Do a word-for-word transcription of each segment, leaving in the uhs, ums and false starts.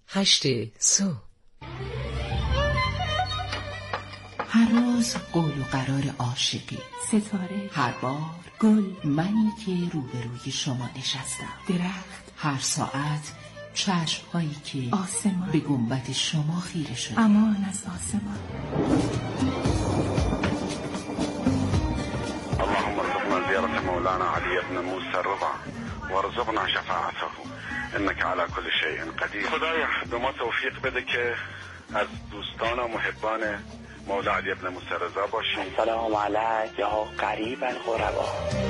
هشت صبح. هر روز قول و قرار عاشقی، ستاره، هر بار گل، منی که روبروی شما نشستم، درخت، هر ساعت چشم‌هایی که آسمان به گنبد شما خیره شده. امان از آسمان. اللهم ارزقنا زيارة مولانا علي بن موسى الرضا وارزقنا شفاعته انك على كل شيء قدیر. خدایا به ما توفیق بده که از دوستان و محبان مولا علی بن موسی رضا باشیم. سلام علیک یا قریب الغربا.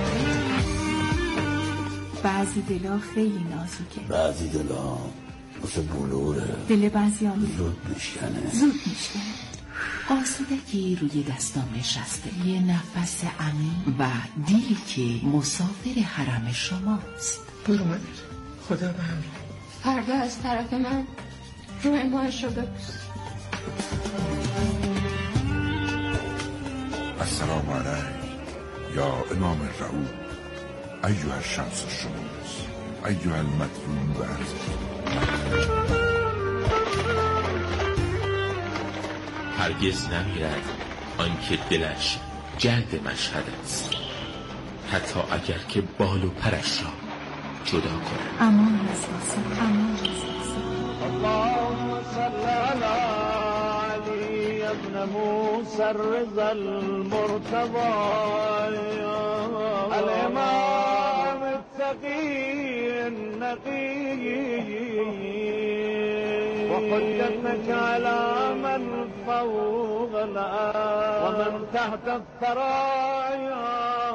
بعضی دلا خیلی نازکه، بعضی دلا مثل بلوره، دل بعضی‌ها زود میشکنه زود میشکنه. آسودگی روی دستام نشسته، یه نفس عمیق و دیلی که مسافر حرم شماست. برو مادر، خدا به همراه. فردا از طرف من روی ماهش رو ببوس. السلام علیک یا امام الرعود ایها الشمس الشموس ایها المدیون و هرگز نمیرد آنکه دلش جلد مشهد است، حتی اگر که بال و پرش را جدا کند. امان از آسمان، امان از آسمان. اللهم صل علی علی ابن موسی الرضا المرتضی الامام التقی النقی وحجتك على من فوق الأرض ومن تحت الثرايا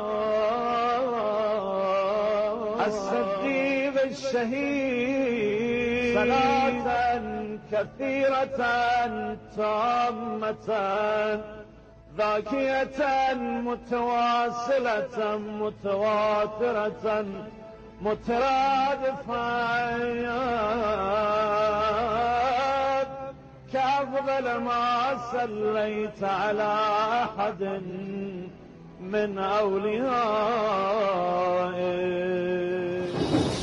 الصديق الشهيد صلاة كثيرة تامة ذاكية متواصلة متواترة مترادفة كأفضل ما صليت على أحد من أوليائك.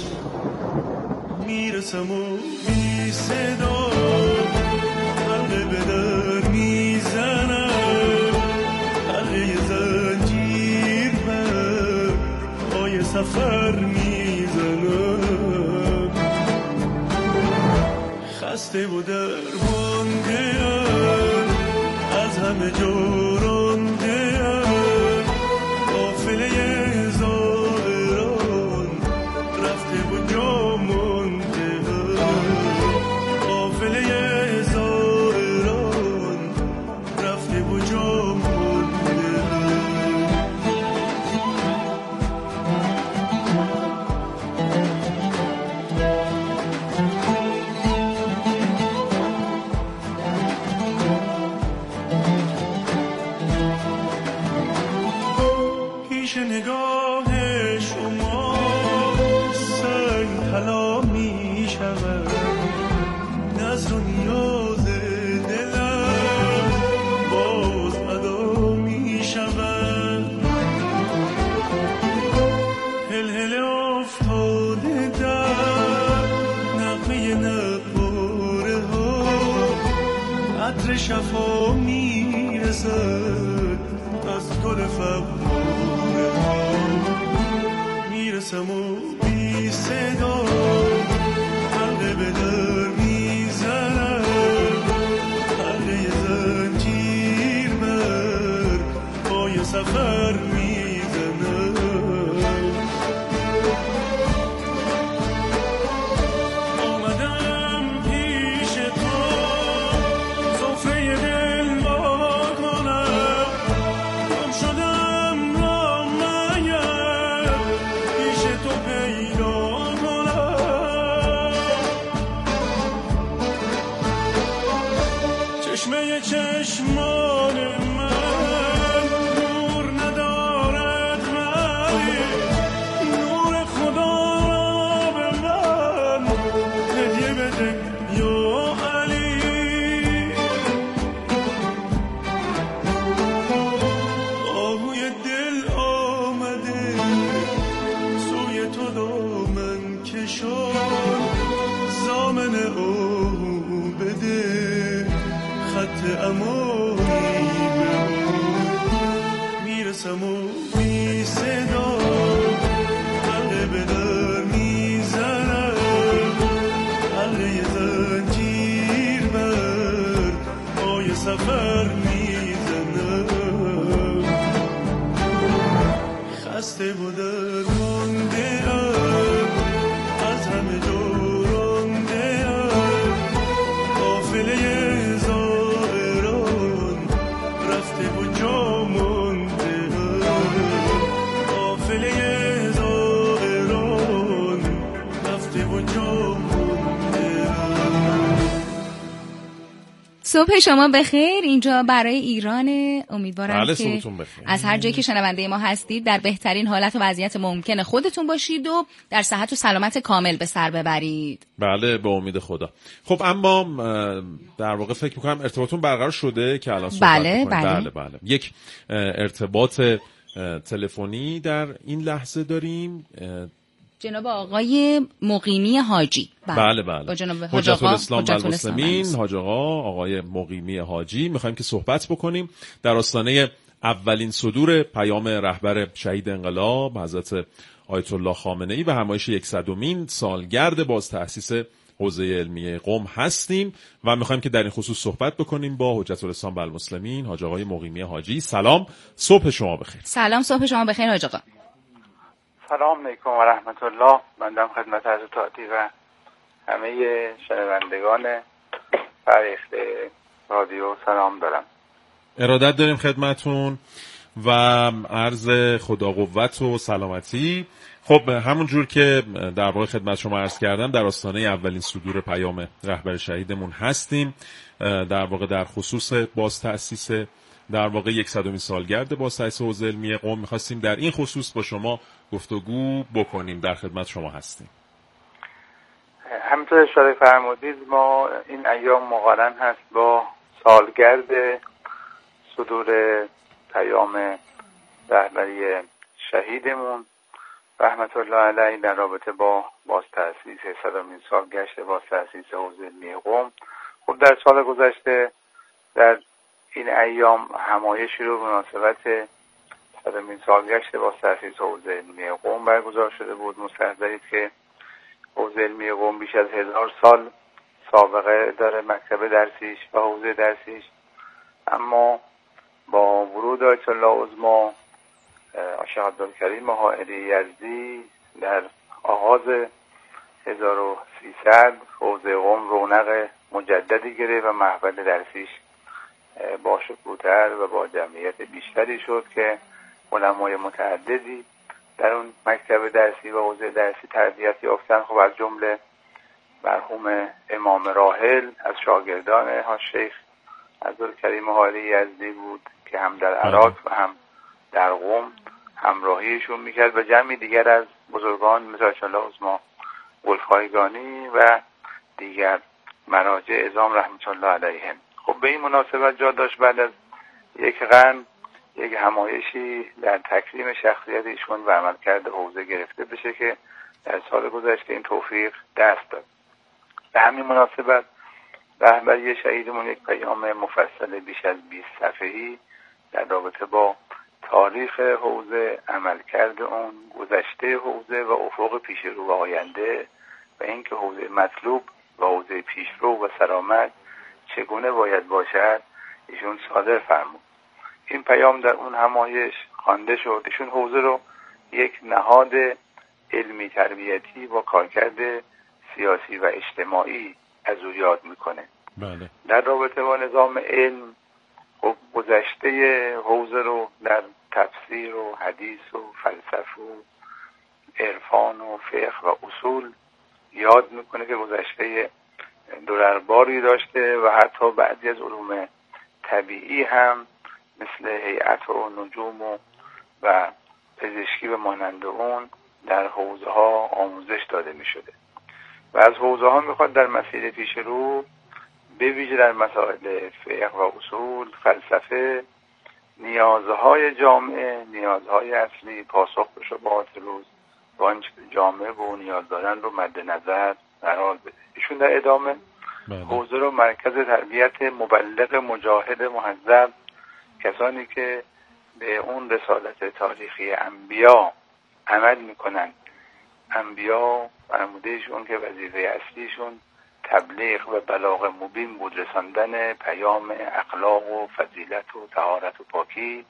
میرسم و بی صدا حلقه به در میزنم، حلقه زنجیر بر پای سفر میزنم، خسته و درمانده‌ام از همه جا رانده‌ام، قافله زائران رفته و جا مانده‌ام، قافله زائران رفته و جا مانده‌ام. پیش نگاه شما سنگ طلا می شود، نظر و نیاز دلم باز ادا می شود، هلهله افتاده در نغمه نقاره ها، عطر شفا می رسد از گل فغاره ها، میرسم و بی صدا حلقه به در میزنم، حلقه زنجیر بر پای سفر میزنم. آمدم پیش تو سفره دل با کنم، گم شدم را مگر پیش تو پیدا کنم، چشمه چشمان من نور ندارد ولی نور خدا را به من هدیه بده یا علی. آهوی دل آمده سوی تو دامن کشان، دامن او بده خط امانی به میرسم و بی صدا حلقه به در میزنم حلقه زنجیر بر پای سفر میزنم خسته و درمانده ام از همه دورانده ام قافله زائران رفته و جا مانده ام قافله زائران رفته و جا مانده ام. صبح شما بخیر. اینجا برای ایرانه. امیدوارم بله که از هر جایی که شنونده ما هستید در بهترین حالت و وضعیت ممکن خودتون باشید و در صحت و سلامت کامل به سر ببرید. بله به امید خدا. خب اما در واقع فکر میکنم ارتباطتون برقرار شده که الان صحبت بله بکنیم. بله. بله بله. یک ارتباط تلفنی در این لحظه داریم. جناب آقای مقیمی حاجی. بله بله. با جناب حجت الاسلام و المسلمین حاج آقا آقای مقیمی حاجی میخوایم که صحبت بکنیم در آستانه اولین صدور پیام رهبر شهید انقلاب حضرت آیت الله خامنه ای و همایش صدمین سالگرد باز تأسیس حوزه علمیه قم هستیم و میخوایم که در این خصوص صحبت بکنیم با حجت الاسلام و المسلمین حاج آقای مقیمی حاجی. سلام، صبح شما بخیر. سلام، صبح شما بخیر حاج آقا. سلام علیکم و رحمت الله. بنده خدمت حضرت عالی و همه شنوندگان فریخته رادیو سلام دارم. ارادت داریم خدمتون و عرض خدا قوت و سلامتی. خب همون جور که در واقع خدمت شما عرض کردم در آستانه اولین صدور پیام رهبر شهیدمون هستیم، در واقع در خصوص باز تأسیس در واقع یکصدمین سالگرد باز تأسیس حوزه علمیه قم می‌خواستیم در این خصوص با شما گفتگو بکنیم. در خدمت شما هستیم. همینطور اشاره فرمودید ما این ایام مقارن هست با سالگرد صدور پیام رهبری شهیدمون رحمت الله علیه در رابطه با باز تأسیس صدمین سالگشت باز تأسیس حوزه علمیه قم. خب در سال گذشته در این ایام همایشی رو به مناسبت صدمین سالگشت باز تأسیس حوزه علمیه قم برگزار شده بود. مستحضرید که حوزه علمیه قم بیش از هزار سال سابقه داره، مکتب درسیش و حوزه درسیش، اما با ورود آیت الله عظما شیخ عبدالکریم حائری یزدی در آغاز هزار و سیصد حوزه قم رونق مجددی گرفت و محول درسیش با شکوه‌تر و با جمعیت بیشتری شد که علمای متعددی در اون مکتب درسی و حوزه درسی تربیت یافتن. خب از جمله مرحوم امام راحل از شاگردان ها شیخ عبدالکریم حائری یزدی بود که هم در عراق و هم در قم همراهیشون میکرد و جمعی دیگر از بزرگان مثل آیت الله عظما گلخایگانی و دیگر مراجع اعظام رحمت الله علیهم. خب به این مناسبت جا داشت بعد از یک قرن یک همایشی در تکریم شخصیت ایشون و عملکرد حوزه گرفته بشه که در سال گذشته این توفیق دست داد. به همین مناسبت رهبری شهیدمون یک پیام مفصل بیش از بیست صفحه‌ای در رابطه با تاریخ حوزه، عملکرد اون، گذشته حوزه و افق پیش رو و آینده و اینکه حوزه مطلوب و حوزه پیشرو و سلامت چگونه باید باشد ایشون صادر فرمود. این پیام در اون همایش خوانده شد. ایشون حوزه رو یک نهاد علمی تربیتی با کارکرد سیاسی و اجتماعی از او یاد میکنه. بله. در رابطه با نظام علم خب گذشته حوزه رو در تفسیر و حدیث و فلسفه و عرفان و فقه و اصول یاد میکنه که گذشته دررباری داشته و حتی بعضی از علوم طبیعی هم مثل هیئت و نجوم و, و پزشکی و مانند اون در حوزه ها آموزش داده می شده و از حوزه ها می خواد در مسیر پیش رو به ویژه در مسائل فقه و اصول، فلسفه، نیازهای جامعه، نیازهای اصلی، پاسخ به شبهات روز و آنچه جامعه و نیاز دارن رو مد نظر قرار بده. ایشون در ادامه حوزه رو مرکز تربیت مبلغ مجاهد مهذب، کسانی که به اون رسالت تاریخی انبیا عمل میکنن. انبیا فرمودهشون که وظیفه اصلیشون تبلیغ و بلاغ مبین بود، رساندن پیام اخلاق و فضیلت و طهارت و پاکی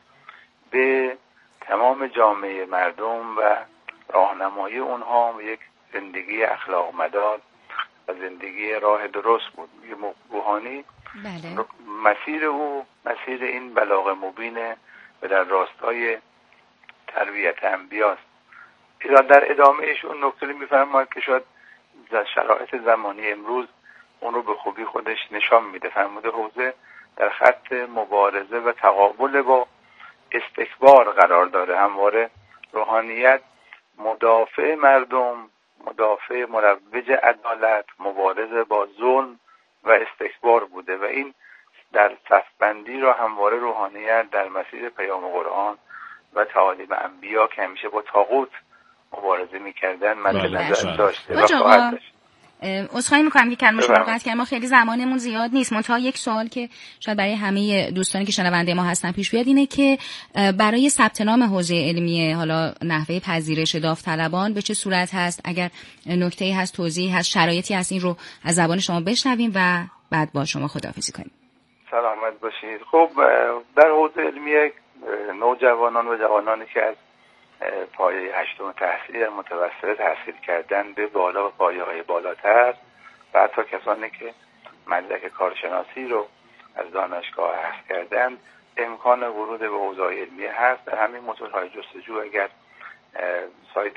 به تمام جامعه مردم و راهنمایی اونها به یک زندگی اخلاق مدار و زندگی راه درست بود. روحانی بله. مسیر او مسیر این بلاغ مبینه و در راستای تربیت انبیاست. در ادامهش اون نکته رو میفرماید که شاید در شرایط زمانی امروز اون رو به خوبی خودش نشان میده. فرموده حوزه در خط مبارزه و تقابل با استکبار قرار داره. همواره روحانیت مدافع مردم، مدافع مروج عدالت، مبارزه با ظلم و استکبار بوده و این در صفبندی را همواره روحانیت در مسیر پیام قرآن و تعالیم انبیا که همیشه با طاغوت مبارزه میکردن مد نظر داشته و خواهد داشت. عذرخواهی میکنم که کلمه شما رو قطع کردم، ما خیلی زمانمون زیاد نیست. منتها یک سوال که شاید برای همه دوستانی که شنونده ما هستن پیش بیاد اینه که برای ثبت نام حوزه علمی حالا نحوه پذیرش داوطلبان به چه صورت هست؟ اگر نکته‌ای هست، توضیحی هست، شرایطی هست، این رو از زبان شما بشنویم و بعد با شما خداحافظی کنیم. سلامت باشید. خب در حوزه علمی نوجوانان و جوانانی که از پایه هشتم تحصیلی در متوسطه تحصیل کردن به بالا و پایه‌های بالاتر و حتی کسانی که مدرک کارشناسی رو از دانشگاه اخذ کردن امکان ورود به حوزه علمی هست. در همین موتورهای جستجو اگر سایت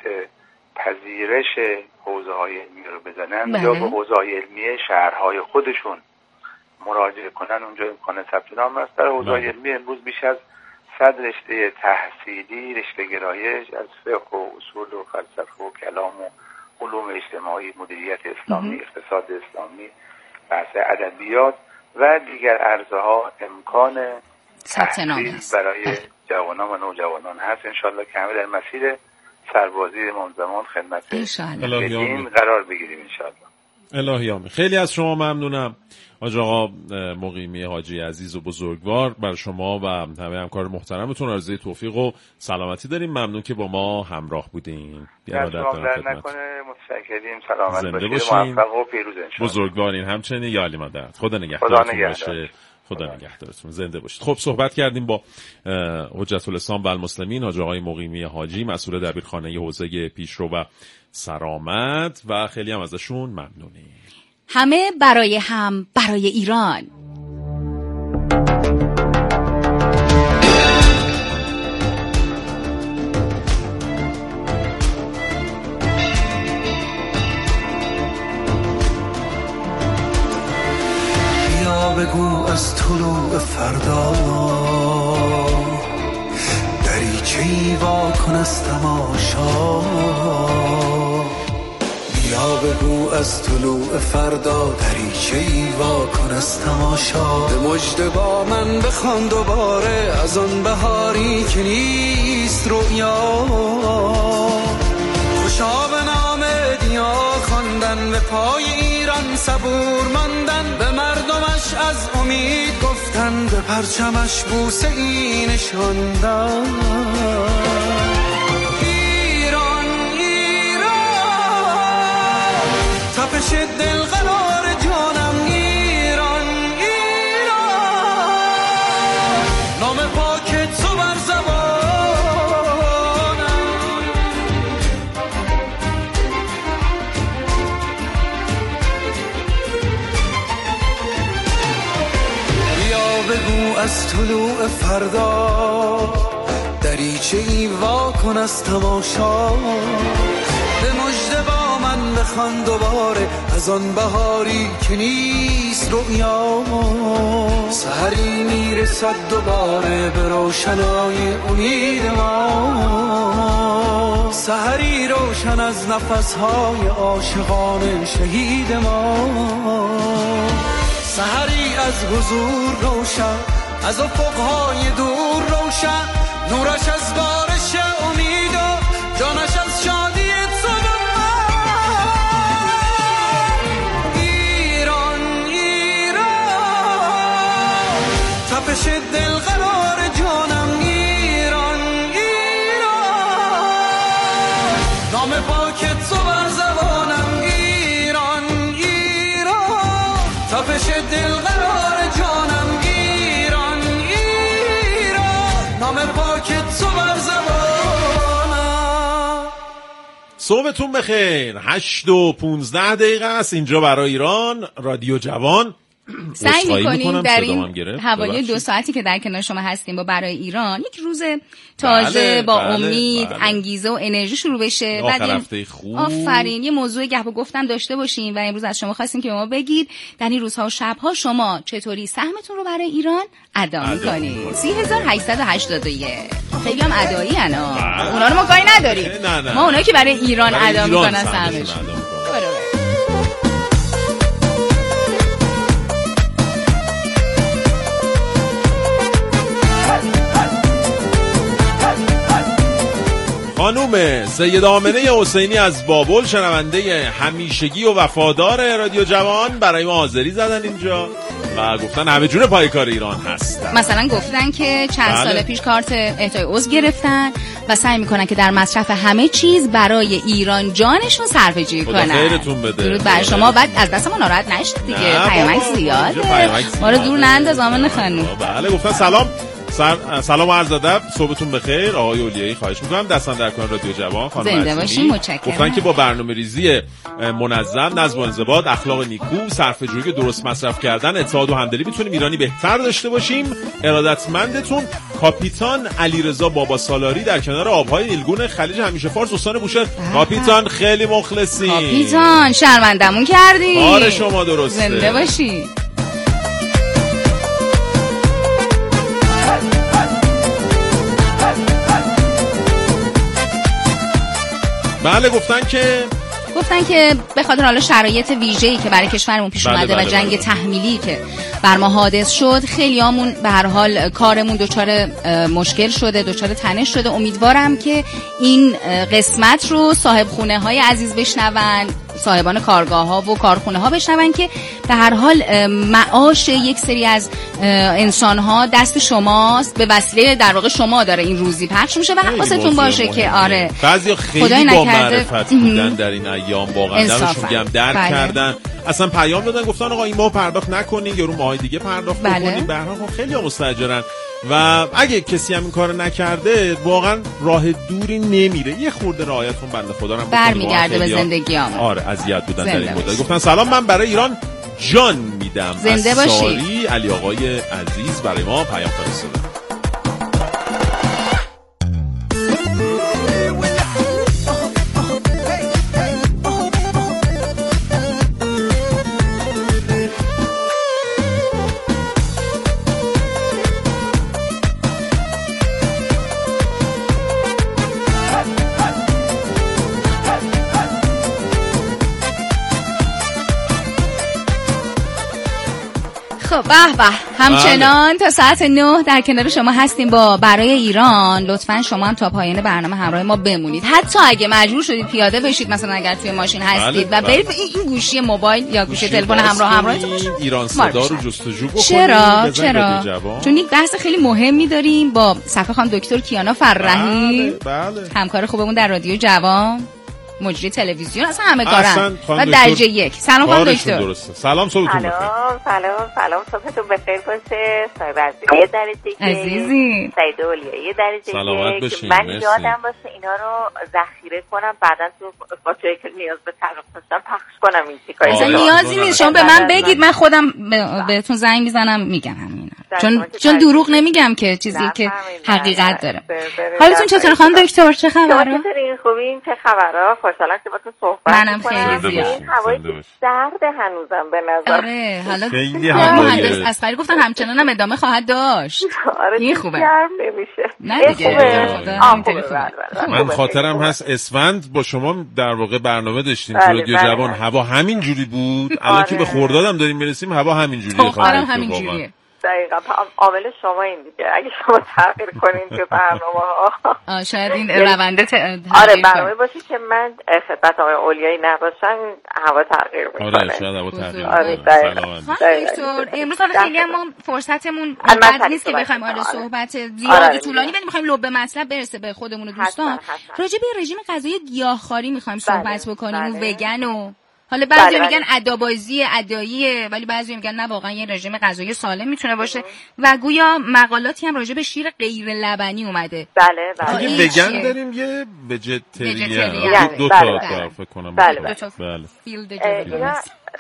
پذیرش حوزه های علمی رو بزنن بله. یا به حوزه علمی شهرهای خودشون مراجعه کنن، اونجا امکان ثبت نام است. در حوزه علمی امروز بیش از صد رشته تحصیلی، رشته گرایش از فقه و اصول و فلسفه و کلام و علوم اجتماعی، مدیریت اسلامی، اقتصاد اسلامی، بحث ادبیات و دیگر عرصه ها امکان تحصیل برای جوانان و نوجوانان هست. انشالله که همه در مسیر سربازی امام زمان خدمت بدین قرار بگیریم انشالله. الهی آمین. خیلی از شما ممنونم حاج آقا مقیمی حاجی عزیز و بزرگوار. برای شما و همه همکار محترمتون آرزوی توفیق و سلامتی داریم. ممنون که با ما همراه بودین. ارادت دارم نکنه. متشکریم. سلامت باشید. موفق و پیروز انشالله. بزرگوارین. همچنین یا علی مدد. خدا نگهدارتون باشه. خدا نگهدارتون. زنده باشید. خب صحبت کردیم با حجت الاسلام و المسلمین حاج آقای مقیمی حاجی، مسئول دبیرخانه حوزه پیشرو و سرآمد و خیلی هم ازشون ممنونیم. همه برای هم، برای ایران. بیا بگو از طلوع فردا دریچه‌ای وا کن از تماشا. بیا بگو از طلوع فردا دریچه‌ای وا کن از تماشا. به مژده با من بخوان دوباره از آن بهاری که نیست رؤیا. خوشا به نام دیا خواندن، به پای ایران صبور ماندن، به مردمش از امید گفتن، به پرچمش بوسه ای نشاندن. تپش دل قرار جانم ایران، ایران، نام پاک تو بر زبانم. بیا بگو از طلوع فردا دریچه‌ای وا کن از تماشا. به مژده با من بخوان دوباره از آن بهاری که نیست رؤیا. سحری میرسد دوباره به روشنای امید ما، سحری روشن از نفسهای عاشقان شهید ما، سحری از حضور روشن، از افقهای دور روشن، نورش از بارش امید و جانش از شادی تو. ایران صبحتون بخیر. هشت و پونزده دقیقه است اینجا برای ایران رادیو جوان. سعی میکنیم در این حوالی دو ساعتی که در کنار شما هستیم با برای ایران یک روز تازه بله، با بله، امید بله. انگیزه و انرژی شروع بشه. آخر هفته خوب. آفرین. یه موضوع گپ و گفتم داشته باشیم و امروز از شما خواستیم که به ما بگید در این روزها و شبها شما چطوری سهمتون رو برای ایران ادا میکنید. سی هزار و هشتصد و هشتاد و یک خیلی هم ادایی انا اونا رو ما کاری نداریم. نه نه. ما اونایی که برای ایران برای ادا میکنن سهمشون. خانوم سید آمنه حسینی از بابل، شنونده همیشگی و وفادار رادیو جوان، برای ما حاضری زدن اینجا و گفتن همه جور پایکار ایران هستن. مثلا گفتن که چند بله. سال پیش کارت اهدای عضو گرفتن و سعی میکنن که در مصرف همه چیز برای ایران جانشون صرفه‌جویی کنن. خیرتون بده. درود بر شما. بعد از دست ما ناراحت نشید دیگه. پیامک زیاده. ما رو دور ننداز آمنه خانم. بله گفتن سلام سلام و عرض ادب، صبحتون بخیر آقای اولیایی. خواهش می‌کنم دستان در کار رادیو جوان. خانم زنده باشین. متشکرم. گفتن که با برنامه‌ریزی منظم، نظم و انضباط، اخلاق نیکو، صرفه‌جویی درست، مصرف کردن، اتحاد و همدلی میتونیم ایرانی بهتر داشته باشیم. ارادتمندتون کاپیتان علیرضا بابا سالاری در کنار آب‌های نیلگون خلیج همیشه فارس استان بوشهر. کاپیتان خیلی مخلصیم. کاپیتان شرمندمون کردی. آره شما درسته. زنده باشی. بله گفتن که گفتن که به خاطر حالا شرایط ویژه‌ای که برای کشورمون پیش بله اومده بله و جنگ بله. تحمیلی که بر ما حادث شد، خیلیامون به هر حال کارمون دچار مشکل شده، دچار تنش شده. امیدوارم که این قسمت رو صاحب خونه های عزیز بشنون، صاحبان کارگاه ها و کارخونه ها بشنون که به هر حال معاش یک سری از انسان ها دست شماست، به وسیله در واقع شما داره این روزی پخش میشه و حواستون باشه که آره بعضیا خیلی با معرفت بودن در این ایام، واقعا دمشون گرم درک بله. کردن، اصلا پیام دادن گفتن آقا این ماه پرداخت نکنین یا رو ماه دیگه پرداخت بله. بکنین. به هر حال خیلی مستاجرن و اگه کسی هم این کارو نکرده واقعا راه دوری نمیره. یه خورده رعایتون بنده خدا رو برمیگرده به زندگیام. آره اذیت بودن در این مدت. گفتن سلام من برای ایران جان میدم. زنده باشی. ساری علی آقای عزیز برای ما پیام فرستادن. به به همچنان تا ساعت نه در کنار شما هستیم با برای ایران. لطفاً شما هم تا پایان برنامه همراه ما بمونید، حتی اگه مجبور شدید پیاده بشید، مثلا اگر توی ماشین هستید بله، و برید بله. این گوشی موبایل یا گوشی تلفن همراه همراهتون باشید، ایران صدا رو جستجو بکنید. چرا چرا چون یک بحث خیلی مهمی داریم با صفحه خانم دکتر کیانا فرحی بله، بله. همکار خوبمون در رادیو جوان، مجری تلویزیون، اصلا همه کارن و درجه یک. سلام خانم دکتر. درسته. سلام صبحتون بخیر. سلام سلام سلام صبحتون بخیر باشه. صاحب عزیز یه درجه یک، عزیزی سعید اولیایی یه درجه یک. من یادم باشه اینا رو ذخیره کنم بعداً تو فاصله که نیاز به تعارف داشتم پخش کنم. این چیکار اصلا نیازی نیست، شما به من بگید من خودم بهتون زنگ میزنم میگم همینا، چون چون دروغ نمیگم که چیزی که حقیقت داره. حالتون چطوره خانم دکتر؟ چه خبره؟ چطورین؟ خوبین؟ چه خبره؟ خوشحالم که باهاتون صحبت منم خیلی زیاد. هوای سرد هنوزم به نظر. آره حالا خیلی مهندس اصغری گفتن همچنان هم ادامه خواهد داشت. آره این خوبه. گرم نمیشه. نه دیگه. من خاطرم هست اسفند با شما در واقع برنامه داشتیم تو رادیو جوان، هوا همین جوری بود. الان که به خردادم داریم میرسیم هوا همین جوریه. خواهرم همین جوریه. دقیقا عامل شما این دیگه، اگه شما تغییر کنین که برنامه ها شاید این رونده تغییر آره برنامه باشه که من خدمت آقای اولیایی نباشم هوا تغییر میکنه. آره شاید هوا تغییر آره دکتر امروز حالا خیلی هم ما فرصتمون بد نیست که بخوایم آره صحبت زیاد طولانی بدیم، میخوایم لب مطلب برسه به خودمون و دوستان. راجع به رژیم غذایی گیاهخواری میخوایم صحبت بکنیم و وگن و حالا بعضی میگن ادابازی اداییه، ولی بعضی میگن نه واقعا یه رژیم غذایی سالم میتونه باشه و گویا مقالاتی هم راجع به شیر غیر لبنی اومده. بله بله. یه وگن داریم یه وجتریان. دو تا فکر کنم. بله بله. بله.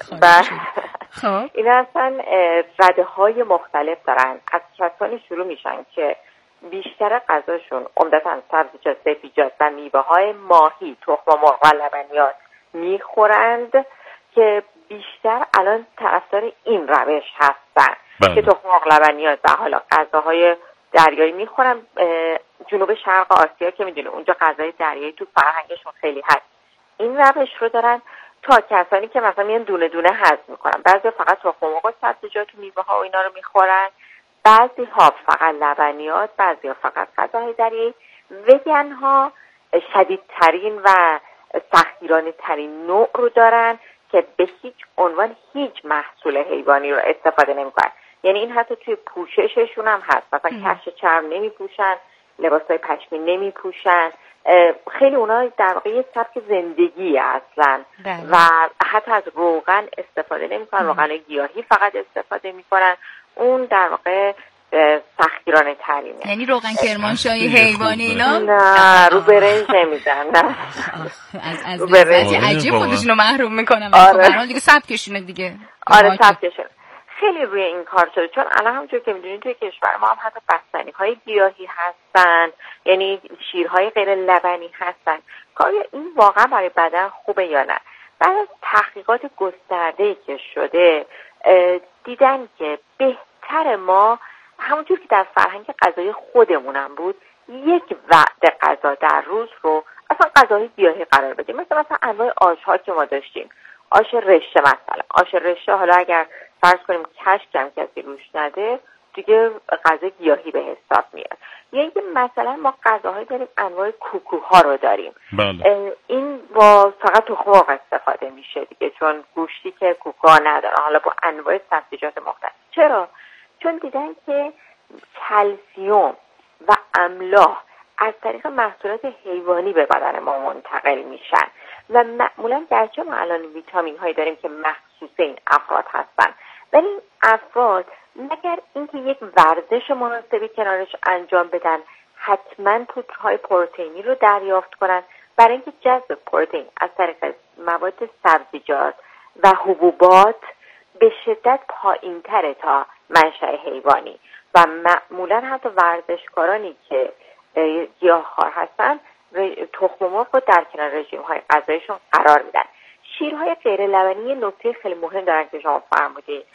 خب اینا اصلا رده های مختلف دارن. از کسانی شروع میشن که بیشتر غذاشون عمدتاً سبزیجات، سبزیجات و میوه های ماهی، تخم مرغ و لبنیات میخورند که بیشتر الان طرفدار این روش هستن که تخم مرغ، لبنیات و حالا غذاهای دریایی میخورن. جنوب شرق آسیا که میدونی اونجا غذای دریایی تو فرهنگشون خیلی هست، این روش رو دارن. تا کسانی که مثلا میان دونه دونه هضم میکنن، بعضی پفقط تخم مرغ و سبزیجات و میوه ها و اینا رو میخورن، بعضی ها فقط لبنیات، بعضی ها فقط غذاهای دریایی. وگن ها شدیدترین و سختگیرانه ترین نوع رو دارن که به هیچ عنوان هیچ محصول حیوانی رو استفاده نمیکنن. یعنی این حتی توی پوشششون هم هست، مثلا کفش چرم نمیپوشن، لباسای پشمی نمیپوشن. خیلی اونا در واقع یک سبک زندگی اصلا و حتی از روغن استفاده نمیکنن، روغن گیاهی فقط استفاده میکنن. اون در واقع سختگیرانه ترینه. یعنی روغن کرمانشاهی حیوانی اینا نه رو برنج نمیدن. نه از از لذتی عجیب خودشونو محروم میکنن. آره دیگه سبکشونه دیگه. آره سبکشونه. خیلی روی این کار شده، چون الان همونجور که میدونید توی کشور ما هم حتی بستنی های گیاهی هستن، یعنی شیرهای غیر لبنی هستن. کار این واقعا برای بدن خوبه یا نه؟ بعد از تحقیقات گسترده‌ای که شده دیدن که بهتر ما همونجور که در فرهنگ غذایی خودمونم بود یک وعده غذا در روز رو اصلا غذای گیاهی قرار بدیم. مثلا مثلا انواع آش‌ها که ما داشتیم، آش رشه مثلا، آش رشه حالا اگر فرض کنیم کشک هم کسی روش نده دیگه غذای گیاهی به حساب میاد. یعنی مثلا ما غذاهایی داریم، انواع کوکوها رو داریم. بله. این با فقط تخم مرغ استفاده میشه دیگه، چون گوشتی که کوکوها نداره، حالا با انواع سبزیجات مختلف. چرا؟ چون دیدن که کلسیوم و املاح از طریق محصولات حیوانی به بدن ما منتقل میشن و معمولا گرچه ما الان ویتامین هایی داریم که مخصوص این افراد هستن، ولی این افراد مگر اینکه یک ورزش مناسبی کنارش انجام بدن حتما پودرهای پروتئینی رو دریافت کنن، برای اینکه جذب پروتئین از طریق مواد سبزیجات و حبوبات به شدت پایین‌تره تا منشأ حیوانی و معمولا حتی ورزشکارانی که گیاهخوار هستن تخم مرغ رو در کنار رژیم‌های غذاییشون قرار میدن. شیرهای غیر لبنی یه نکته خیلی مهم دارن که شما فرمودید.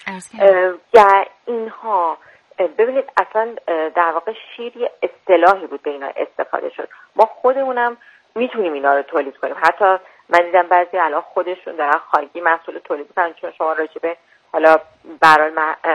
یا اینها ببینید اصلا در واقع شیر یه اصطلاحی بود به اینا استفاده شد. ما خودمونم میتونیم اینا رو تولید کنیم. حتی من دیدم بعضی الان خودشون دارن خارجی محصول تولید میکنن، چون شما راجبه حالا برای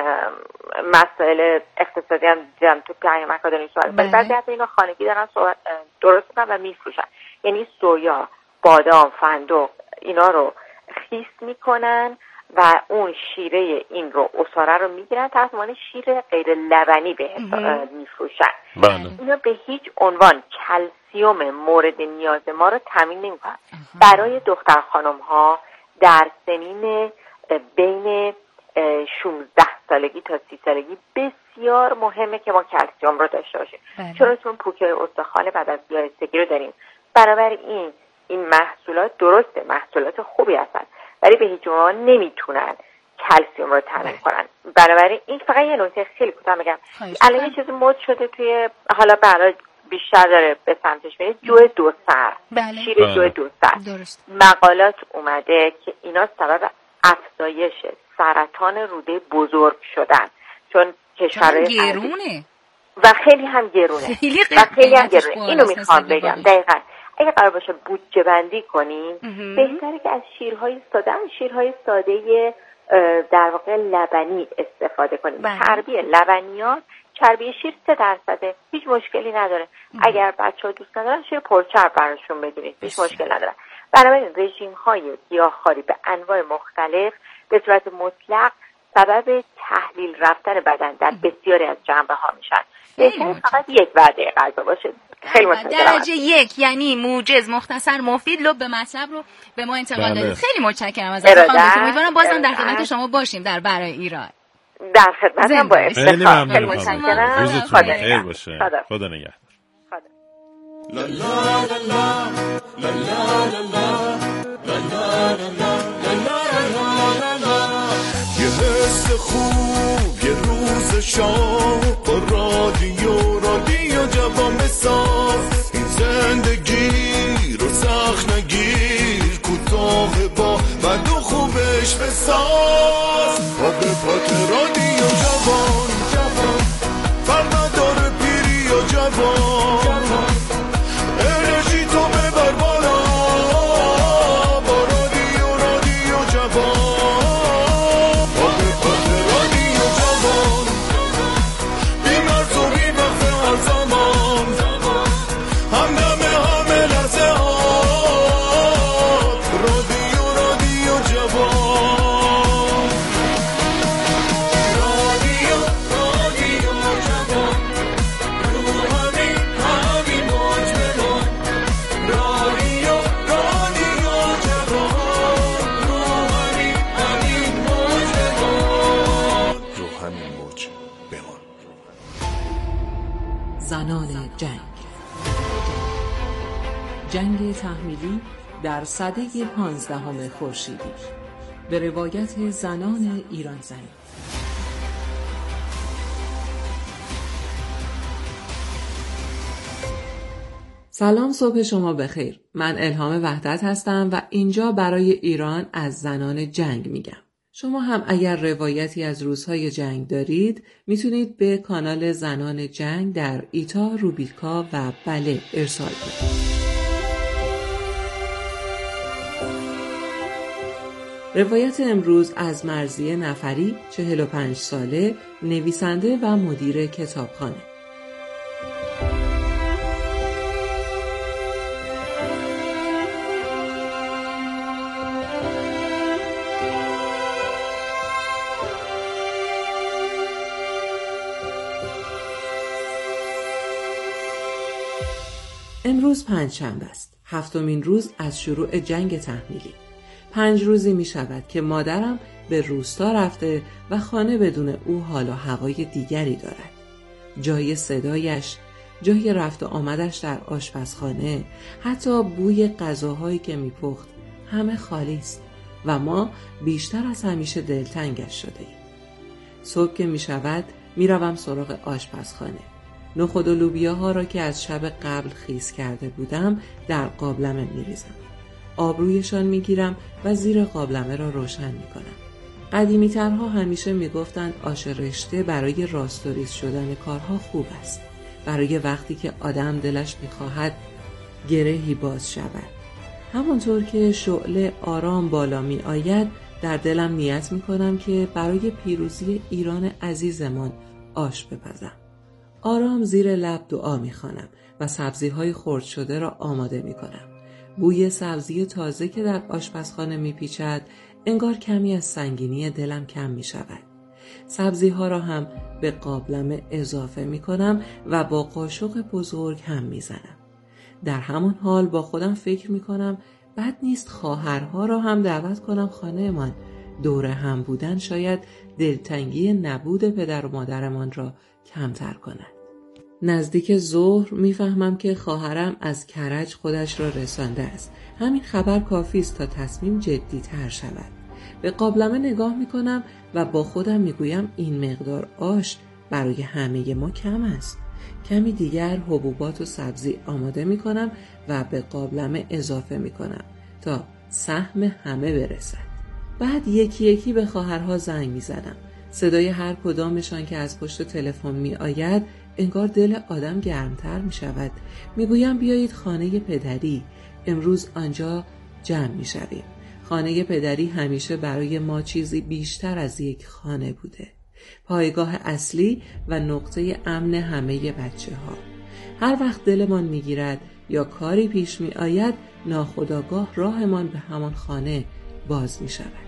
مسائل اقتصادی هم دیدم تو پیامک ها دارین سوال، ولی بعضی حتی اینا خانگی دارن درست میکنن و میفروشن. یعنی سویا، بادام، فندق اینا رو خیس میکنن و اون شیره این رو عصاره رو میگیرن تحت عنوان شیر غیر لبنی به حساب میفروشن. اینا به هیچ عنوان کلسیوم مورد نیاز ما رو تامین نمیکنن. برای دختر خانم ها در سنین بین شانزده سالگی تا سی سالگی بسیار مهمه که ما کلسیوم رو داشته باشیم، چون چون پوکی استخوان بعد از گیاهستگی رو داریم. بنابراین این محصولات درسته محصولات خوبی هستن، ولی به هیچ عنوان نمیتونن کلسیوم رو تامین کنن. بنابراین این فقط یه نکته خیلی کوتاه میگم. الان یه چیزی مد شده توی حالا برای بیشتر داره به سمتش میره، جو دو سر، شیر جو دو سر. مقالات اومده که اینا سبب افزایش سرطان روده بزرگ شدن، چون کشورهای گرونه و خیلی هم گرونه خیلی و خیلی هم گرونه. اینو میخوام بگم دقیقاً اگه قرار باشه بودجه بندی کنیم بهتره که از شیرهای ساده شیرهای ساده در واقع لبنی استفاده کنیم. چربی لبنیات، چربی شیر سه درصده، هیچ مشکلی نداره. اگر بچه‌ها دوست ندارن شیر پرچرب براشون بدونید، هیچ مشکل نداره. بنابراین رژیم‌های گیاهخواری به انواع مختلف به صورت مطلق سبب تحلیل رفتن بدن در بسیاری از جنبه ها میشن. بهتره فقط یک وعده غذا باشه. خیلی متشکرم. درجه یک یعنی موجز، مختصر، مفید، لب به مطلب رو به ما انتقال دادید. خیلی متشکرم ازتون. امیدوارم بازم در خدمت شما باشیم در برای ایران. در خدمتم با افتخار. خیلی ممنون. خیلی متشکرم. روزتون بخیر باشه. خدا نگهدار. لا لا لا لا لا لا لا لا لا. یه حس خوب، یه روز شام با رادیو رادیو جوان بساز. این زندگی رو سخت نگیر، کوتاه با بد و خوبش بساز. پا به پات رادیو جوان، فرق نداره پیری و جوان. انرژی تو ببر بالا با رادیو رادیو جوان. پا به پات رادیو جوان، بیمرز و بیوقت هر زمان، همدم همه لحظه هات. رادیو رادیو جوان، رادیو رادیو جوان، رو همین همین موج بمان. رادیو رادیو جوان، رو همین همین موج بمان. رو همین موج بمان. زنان جنگ، جنگ تحمیلی در سده پانزدهم خورشیدی به روایت زنان ایران زنی. سلام، صبح شما بخیر. من الهام وحدت هستم و اینجا برای ایران از زنان جنگ میگم. شما هم اگر روایتی از روزهای جنگ دارید میتونید به کانال زنان جنگ در ایتا، روبیکا و بله ارسال کنید. روایت امروز از مرضیه نفری، چهل و پنج ساله، نویسنده و مدیر کتابخانه. امروز پنجشنبه است، هفتمین روز از شروع جنگ تحمیلی. پنج روزی می شود که مادرم به روستا رفته و خانه بدون او حال و هوای دیگری دارد. جای صدایش، جای رفت و آمدش در آشپزخانه، حتی بوی غذاهایی که می پخت، همه خالی است و ما بیشتر از همیشه دلتنگش شده ایم. صبح که می شود می روم سراغ آشپزخانه. نخود و لوبیاها را که از شب قبل خیس کرده بودم در قابلمه می ریزم. آبرویشان می گیرم و زیر قابلمه را روشن می کنم. قدیمی ترها همیشه می گفتند آش رشته برای راستوریز شدن کارها خوب است. برای وقتی که آدم دلش می خواهد گرهی باز شود. همانطور که شعله آرام بالا می آید در دلم نیت می کنم که برای پیروزی ایران عزیزمان آش بپزم. آرام زیر لب دعا می خوانم و سبزی‌های خرد شده را آماده می کنم. بوی سبزی تازه که در آشپزخانه می پیچد انگار کمی از سنگینی دلم کم می شود. سبزی ها را هم به قابلمه اضافه می کنم و با قاشق بزرگ هم می زنم. در همان حال با خودم فکر می کنم بد نیست خواهرها را هم دعوت کنم خانه‌مان. دور هم بودن شاید دلتنگی نبود پدر و مادرمان را کمتر کند. نزدیک ظهر میفهمم که خواهرم از کرج خودش را رسانده است. همین خبر کافی است تا تصمیم جدی تر شود. به قابلمه نگاه میکنم و با خودم میگویم این مقدار آش برای همه ما کم است. کمی دیگر حبوبات و سبزی آماده میکنم و به قابلمه اضافه میکنم تا سهم همه برسد. بعد یکی یکی به خواهرها زنگ میزنم. صدای هر کدامشان که از پشت تلفن می آید انگار دل آدم گرمتر می شود. می گویم بیایید خانه پدری، امروز آنجا جمع می شویم. خانه پدری همیشه برای ما چیزی بیشتر از یک خانه بوده. پایگاه اصلی و نقطه امن همه بچه ها. هر وقت دلمان می گیرد یا کاری پیش می آید ناخودآگاه راهمان به همان خانه باز می شود.